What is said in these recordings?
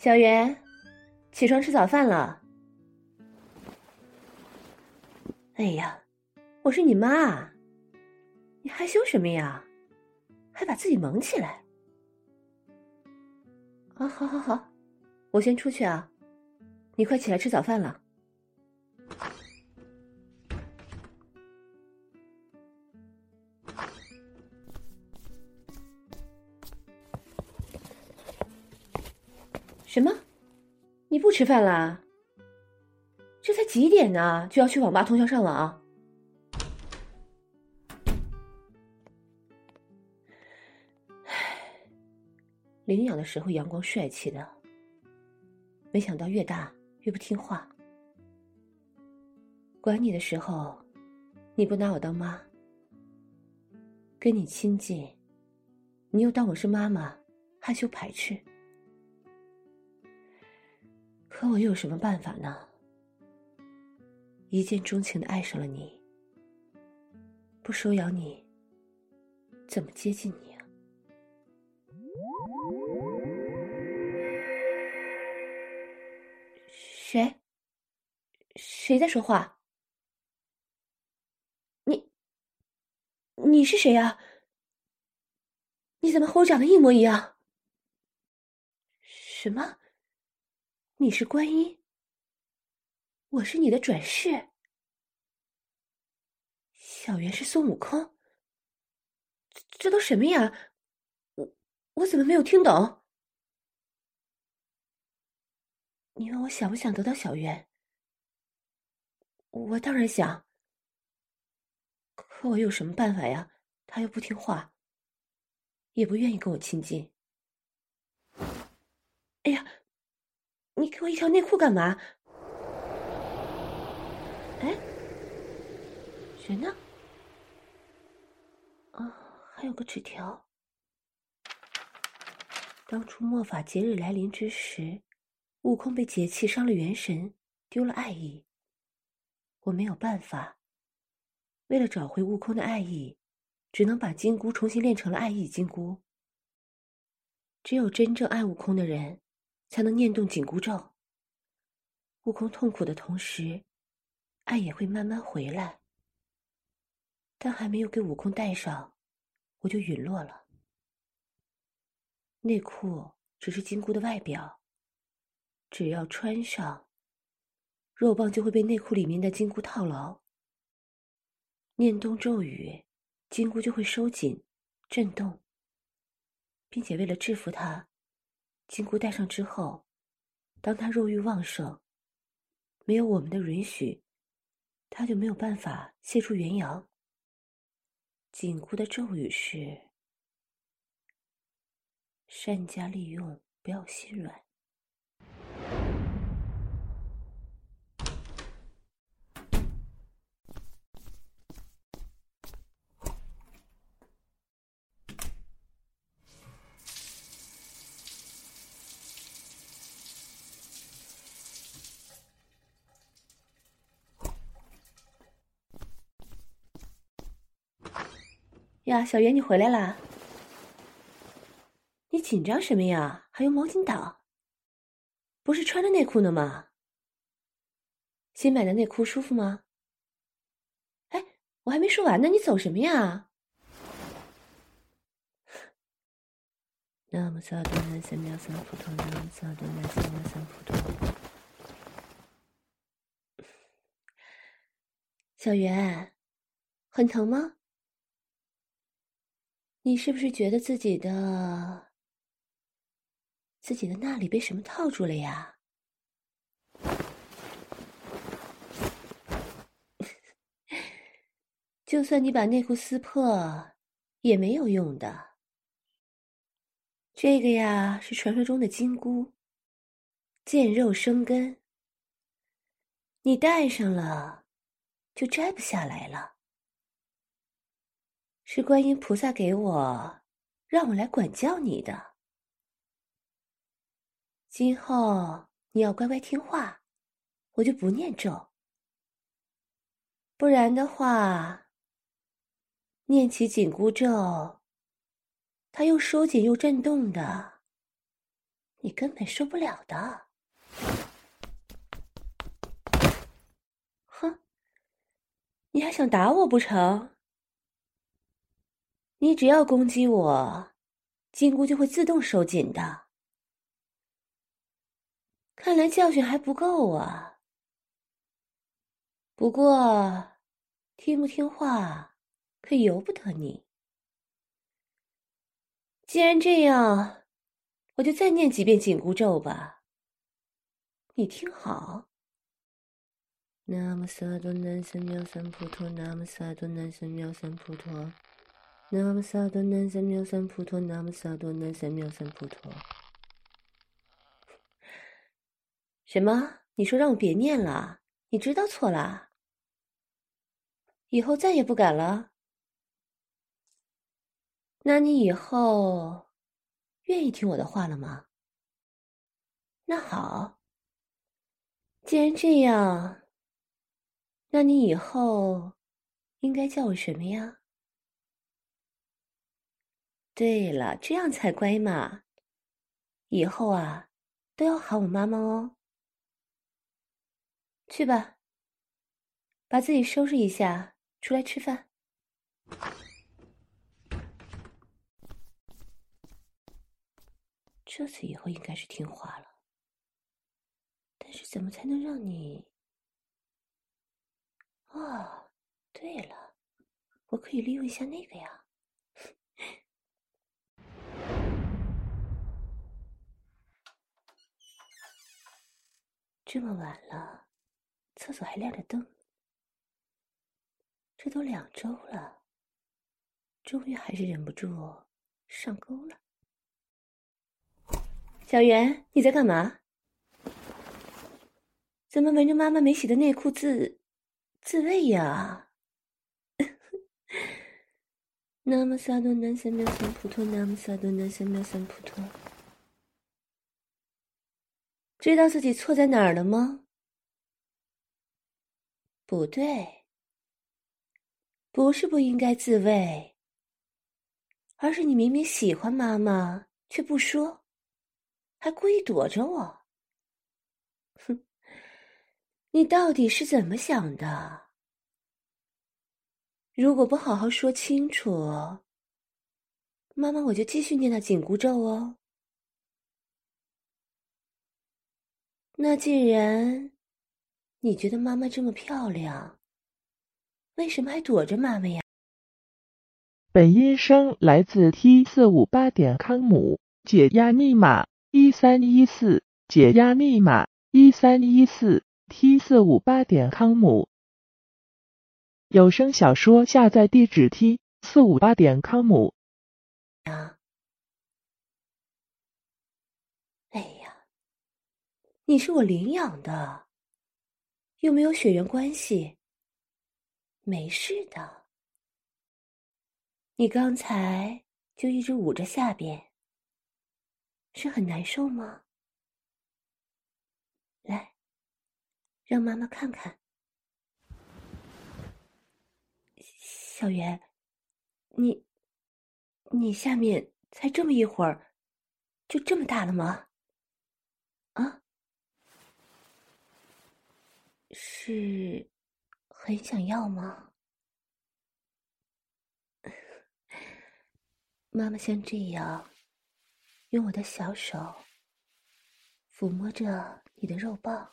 小圆，起床吃早饭了。哎呀，我是你妈，你害羞什么呀？还把自己蒙起来。啊，好好好，我先出去啊，你快起来吃早饭了。什么？你不吃饭啦？这才几点呢，就要去网吧通宵上网？领养的时候阳光帅气的，没想到越大越不听话。管你的时候，你不拿我当妈；跟你亲近，你又当我是妈妈，害羞排斥。可我又有什么办法呢？一见钟情的爱上了你，不收养你，怎么接近你啊？谁？谁在说话？你是谁呀？你怎么和我长得一模一样？什么？你是观音？我是你的转世？小圆是孙悟空？这都什么呀？我怎么没有听懂？你问我想不想得到小圆？我当然想。可我有什么办法呀？他又不听话，也不愿意跟我亲近。哎呀，你给我一条内裤干嘛？哎，人呢？啊，还有个纸条。当初末法节日来临之时，悟空被劫气伤了元神，丢了爱意。我没有办法，为了找回悟空的爱意，只能把金箍重新炼成了爱意金箍。只有真正爱悟空的人，才能念动紧箍咒。悟空痛苦的同时，爱也会慢慢回来。但还没有给悟空戴上，我就陨落了。内裤只是金箍的外表，只要穿上，肉棒就会被内裤里面的金箍套牢。念动咒语，金箍就会收紧、震动，并且为了制服它，金箍戴上之后，当它肉欲旺盛，没有我们的允许，它就没有办法泄出元阳。紧箍的咒语是：善加利用，不要心软。呀，小圆，你回来啦？你紧张什么呀？还用毛巾挡？不是穿着内裤呢吗？新买的内裤舒服吗？哎，我还没说完呢，你走什么呀？那么早的男生秒三普通，那么早的男生秒三普通。小圆，很疼吗？你是不是觉得自己的那里被什么套住了呀？就算你把内裤撕破，也没有用的。这个呀，是传说中的金箍，见肉生根。你戴上了，就摘不下来了。是观音菩萨给我，让我来管教你的。今后你要乖乖听话，我就不念咒。不然的话，念起紧箍咒，它又收紧又震动的， 你根本受不了的。哼，你还想打我不成？你只要攻击我，紧箍就会自动收紧的。看来教训还不够啊。不过，听不听话，可由不得你。既然这样，我就再念几遍紧箍咒吧。你听好。南无萨多南三藐三菩陀，南无萨多南三藐三菩陀，南无萨多南三藐三菩陀，南无萨多南三藐三菩陀。什么？你说让我别念了？你知道错了？以后再也不敢了？那你以后愿意听我的话了吗？那好，既然这样，那你以后应该叫我什么呀？对了，这样才乖嘛。以后啊，都要喊我妈妈哦。去吧，把自己收拾一下，出来吃饭。这次以后应该是听话了，但是怎么才能让你……哦，对了，我可以利用一下那个呀。这么晚了，厕所还亮着灯，这都2周了，终于还是忍不住上钩了。小圆，你在干嘛？怎么闻着妈妈没洗的内裤自慰呀？南无萨多南三藐三菩陀，南无萨多南三藐三菩陀。知道自己错在哪儿了吗？不对，不是不应该自慰，而是你明明喜欢妈妈，却不说，还故意躲着我。哼，你到底是怎么想的？如果不好好说清楚，妈妈我就继续念那紧箍咒哦。那既然你觉得妈妈这么漂亮，为什么还躲着妈妈呀？ 本音声来自 T458.com， 解压密码1314，解压密码1314 T458.com。有声小说下载地址 T458.com。 哎呀，你是我领养的，又没有血缘关系，没事的。你刚才就一直捂着下边，是很难受吗？来，让妈妈看看。小圆，你下面才这么一会儿，就这么大了吗？啊？是很想要吗？妈妈像这样，用我的小手抚摸着你的肉棒，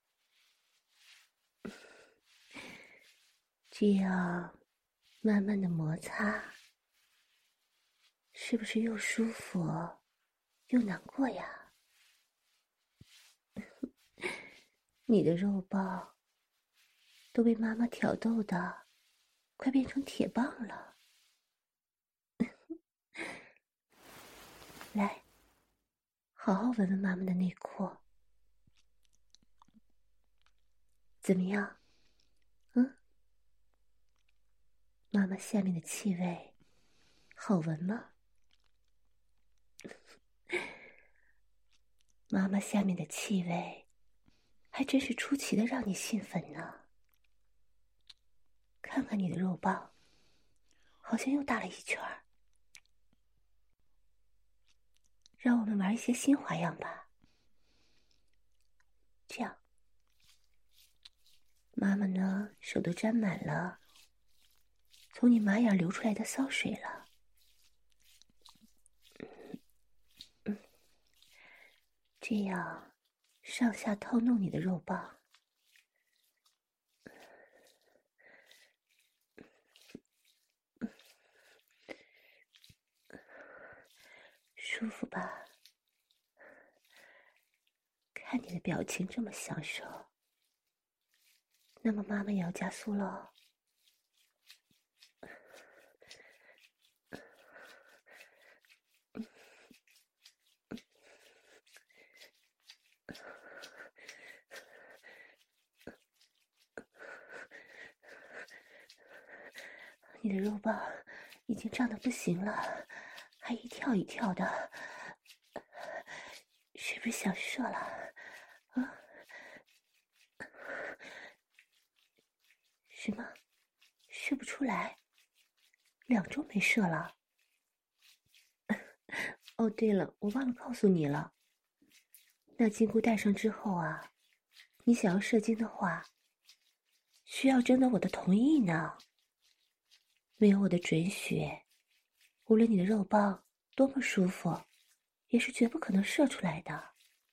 这样慢慢的摩擦，是不是又舒服又难过呀？你的肉棒都被妈妈挑逗的快变成铁棒了。来，好好闻闻妈妈的内裤，怎么样？嗯，妈妈下面的气味好闻吗？妈妈下面的气味还真是出奇的让你兴奋呢。看看你的肉棒，好像又大了一圈儿。让我们玩一些新花样吧。 这样。妈妈呢，手都沾满了从你马眼流出来的骚水了。这样上下套弄你的肉棒，舒服吧？看你的表情这么享受，那么妈妈也要加速了。你的肉棒已经胀得不行了，还一跳一跳的，是不是想射了？啊？什么？射不出来？2周没射了。哦，对了，我忘了告诉你了，那金箍戴上之后啊，你想要射精的话，需要征得我的同意呢。没有我的准许，无论你的肉棒多么舒服，也是绝不可能射出来的。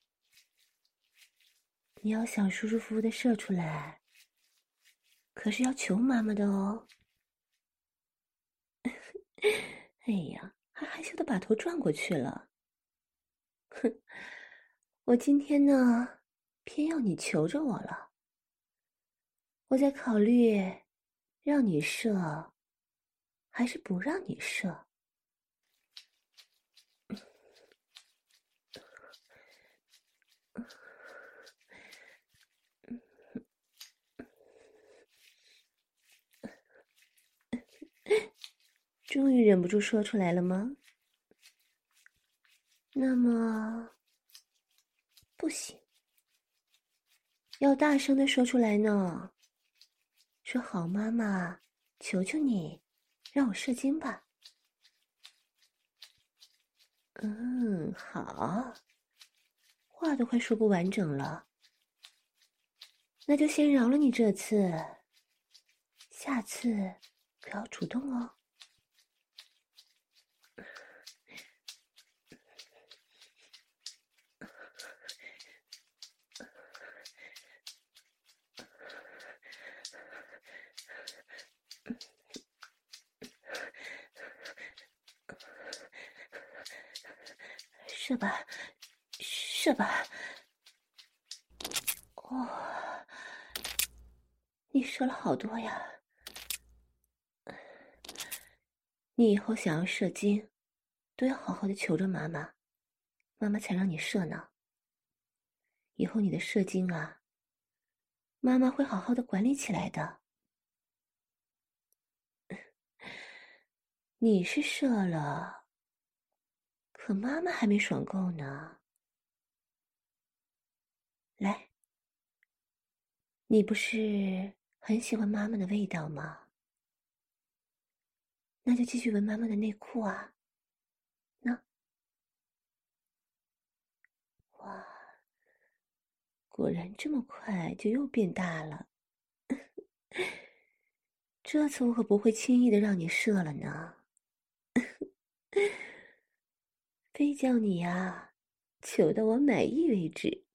你要想舒舒服服的射出来，可是要求妈妈的哦。哎呀，还害羞的把头转过去了。哼，我今天呢，偏要你求着我了。我在考虑让你射，还是不让你射。终于忍不住说出来了吗？那么，不行，要大声的说出来呢。说好妈妈，求求你，让我射精吧。好，话都快说不完整了。那就先饶了你这次，下次可要主动哦。射吧，射吧。哦，你射了好多呀。你以后想要射精，都要好好的求着妈妈，妈妈才让你射呢。以后你的射精啊，妈妈会好好的管理起来的。你是射了，可妈妈还没爽够呢。来，你不是很喜欢妈妈的味道吗？那就继续闻妈妈的内裤啊。那，哇，果然这么快就又变大了。这次我可不会轻易的让你射了呢。非叫你呀，求到我满意为止。